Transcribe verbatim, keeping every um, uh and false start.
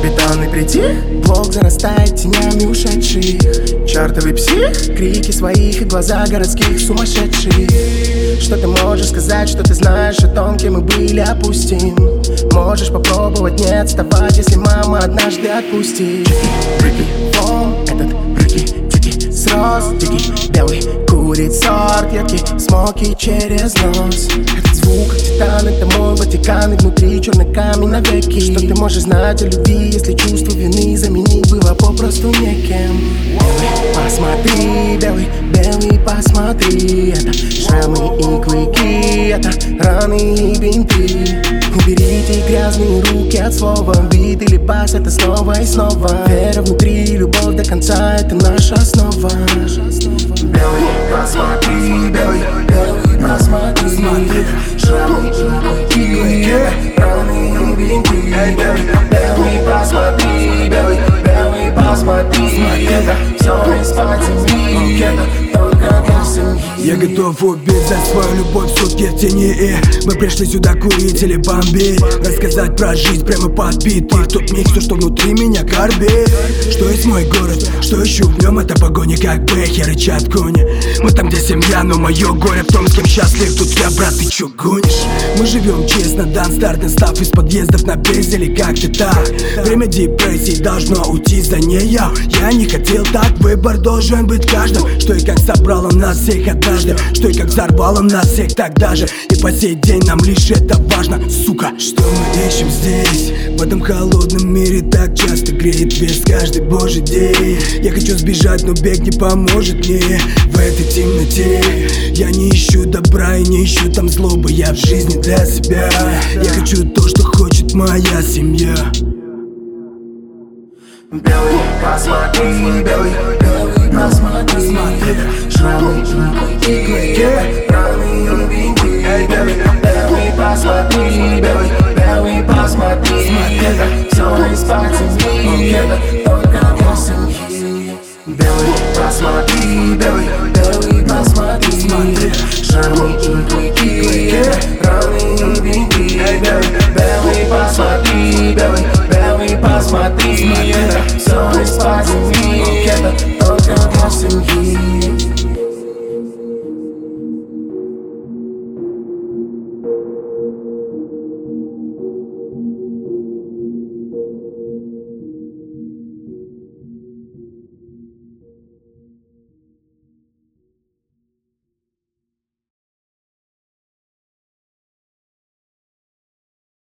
бетонный притих, блок зарастает тенями ушедших. Чертовый псих, крики своих и глаза городских сумасшедших. Что ты можешь сказать, что ты знаешь о том, кем мы были, опустим. Можешь попробовать не отставать, если мама однажды отпустит. Брики, фон, этот брики, тики, срос, дикий, белый, курит сорт, едкий, смоки через нос. Этот звук, титан, это мой Ватикан, и внутри черный камень навеки. Что ты можешь знать о любви, если чувство вины заменить было попросту некем? Белый, посмотри, белый, белый, посмотри. Это шрамы и клыки, это раны и бинты. Уберите грязные руки от слова. Бит или бас, это снова и снова. Вера внутри, любовь до конца, это наша основа. Белый, посмотри, белый, белый, посмотри. Шрамы и клыки, раны и бинты. Белый, белый, посмотри, белый, белый, посмотри. Это все из-под земли, это только для семьи. Я готов убить за свою любовь сутки в тени, и мы пришли сюда курить или бомбить. Рассказать про жизнь прямо подбит. И в тот миг все, что внутри меня корбит. Что есть мой город, что ищу в нем, это погони, как бэхи рычат кони. Мы там, где семья, но мое горе в том, с кем счастлив. Тут я, брат, ты чё гонишь? Мы живем честно, дан старт, став из подъездов на бейс или как-то так. Время депрессии должно уйти за нее. Я не хотел так, выбор должен быть каждым. Что и как собрал он нас всех однажды, что и как взорвал он нас всех тогда же. И по сей день нам лишь это важно, сука. Что мы ищем здесь, в этом холодном мире так часто греет вес каждый божий день. Я хочу сбежать, но бег не поможет мне в этой темноте. Я не ищу добра и не ищу там злобы, я в жизни для себя. Я хочу то, что хочет моя семья. Белый, посмотри, белый, белый, посмотри. Шрамы и клыки, раны и бинты. Белый, белый, посмотри.